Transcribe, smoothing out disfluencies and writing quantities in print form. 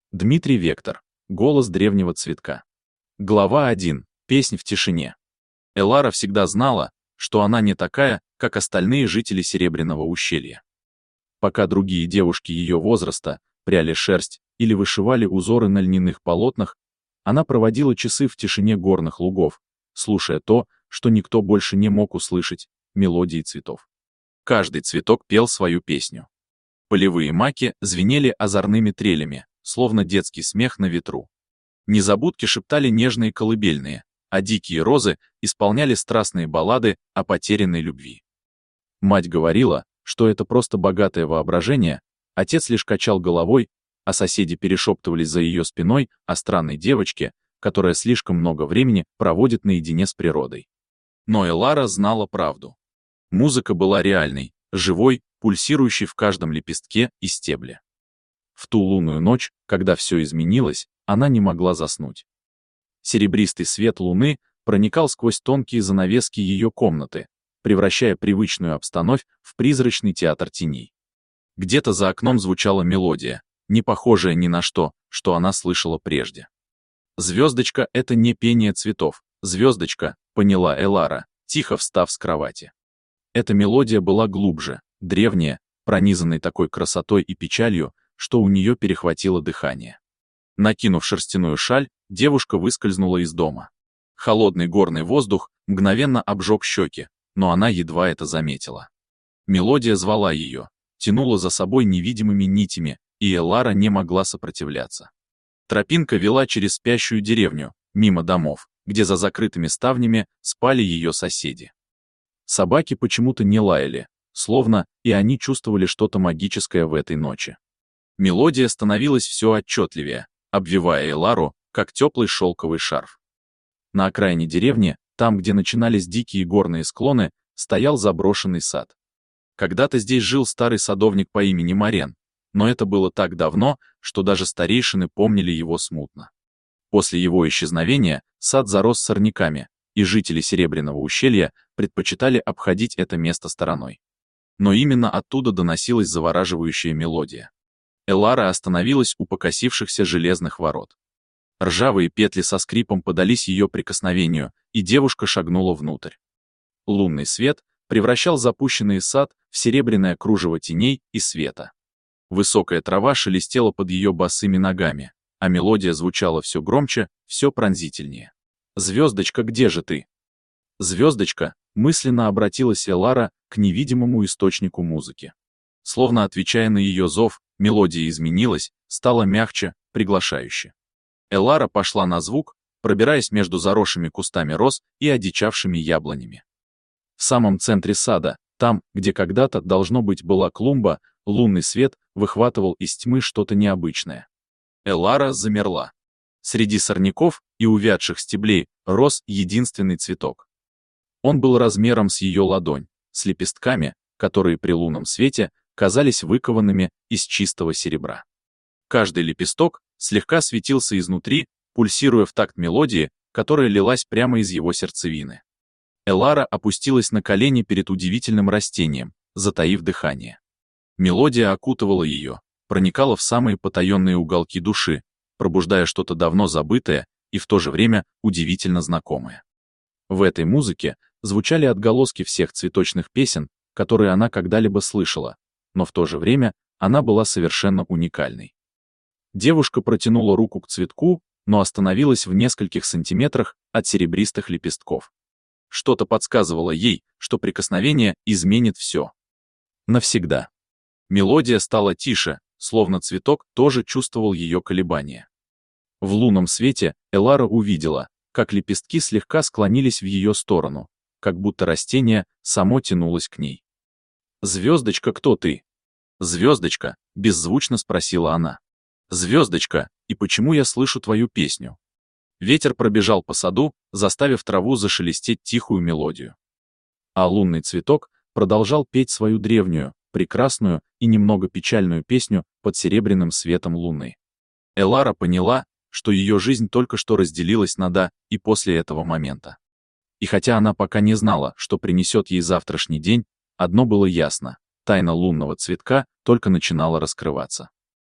Дмитрий Вектор. Голос древнего цветка. Глава 1. Песнь в тишине. Элара всегда знала, что она не такая, как остальные жители Серебряного ущелья. Пока другие девушки ее возраста пряли шерсть или вышивали узоры на льняных полотнах, она проводила часы в тишине горных лугов, слушая то, что никто больше не мог услышать — мелодии цветов. Каждый цветок пел свою песню. Полевые маки звенели озорными трелями, словно детский смех на ветру. Незабудки шептали нежные колыбельные, а дикие розы исполняли страстные баллады о потерянной любви. Мать говорила, что это просто богатое воображение, отец лишь качал головой, а соседи перешептывались за ее спиной о странной девочке, которая слишком много времени проводит наедине с природой. Но Элара знала правду. Музыка была реальной, живой, пульсирующей в каждом лепестке и стебле. В ту лунную ночь, когда все изменилось, она не могла заснуть. Серебристый свет луны проникал сквозь тонкие занавески ее комнаты, превращая привычную обстановку в призрачный театр теней. Где-то за окном звучала мелодия, не похожая ни на что, что она слышала прежде. «Звездочка — это не пение цветов, звездочка», — поняла Элара, тихо встав с кровати. Эта мелодия была глубже, древняя, пронизанной такой красотой и печалью, что у нее перехватило дыхание. Накинув шерстяную шаль, девушка выскользнула из дома. Холодный горный воздух мгновенно обжег щеки, но она едва это заметила. Мелодия звала ее, тянула за собой невидимыми нитями, и Элара не могла сопротивляться. Тропинка вела через спящую деревню, мимо домов, где за закрытыми ставнями спали ее соседи. Собаки почему-то не лаяли, словно и они чувствовали что-то магическое в этой ночи. Мелодия становилась все отчетливее, обвивая Элару, как теплый шелковый шарф. На окраине деревни, там, где начинались дикие горные склоны, стоял заброшенный сад. Когда-то здесь жил старый садовник по имени Марен, но это было так давно, что даже старейшины помнили его смутно. После его исчезновения сад зарос сорняками, и жители Серебряного ущелья предпочитали обходить это место стороной. Но именно оттуда доносилась завораживающая мелодия. Элара остановилась у покосившихся железных ворот. Ржавые петли со скрипом подались ее прикосновению, и девушка шагнула внутрь. Лунный свет превращал запущенный сад в серебряное кружево теней и света. Высокая трава шелестела под ее босыми ногами, а мелодия звучала все громче, все пронзительнее. «Звездочка, где же ты?» «Звездочка», мысленно обратилась Элара к невидимому источнику музыки. Словно отвечая на ее зов, мелодия изменилась, стала мягче, приглашающе. Элара пошла на звук, пробираясь между заросшими кустами роз и одичавшими яблонями. В самом центре сада, там, где когда-то, должно быть, была клумба, лунный свет выхватывал из тьмы что-то необычное. Элара замерла. Среди сорняков и увядших стеблей рос единственный цветок. Он был размером с ее ладонь, с лепестками, которые при лунном свете казались выкованными из чистого серебра. Каждый лепесток слегка светился изнутри, пульсируя в такт мелодии, которая лилась прямо из его сердцевины. Элара опустилась на колени перед удивительным растением, затаив дыхание. Мелодия окутывала ее, проникала в самые потаенные уголки души, пробуждая что-то давно забытое и в то же время удивительно знакомое. В этой музыке звучали отголоски всех цветочных песен, которые она когда-либо слышала, но в то же время она была совершенно уникальной. Девушка протянула руку к цветку, но остановилась в нескольких сантиметрах от серебристых лепестков. Что-то подсказывало ей, что прикосновение изменит все. Навсегда. Мелодия стала тише, словно цветок тоже чувствовал ее колебания. В лунном свете Элара увидела, как лепестки слегка склонились в ее сторону, как будто растение само тянулось к ней. «Звездочка, кто ты?» «Звездочка», — беззвучно спросила она. «Звездочка, и почему я слышу твою песню?» Ветер пробежал по саду, заставив траву зашелестеть тихую мелодию. А лунный цветок продолжал петь свою древнюю, прекрасную и немного печальную песню под серебряным светом луны. Элара поняла, что ее жизнь только что разделилась на «до» и после этого момента. И хотя она пока не знала, что принесет ей завтрашний день, одно было ясно — тайна лунного цветка только начинала раскрываться.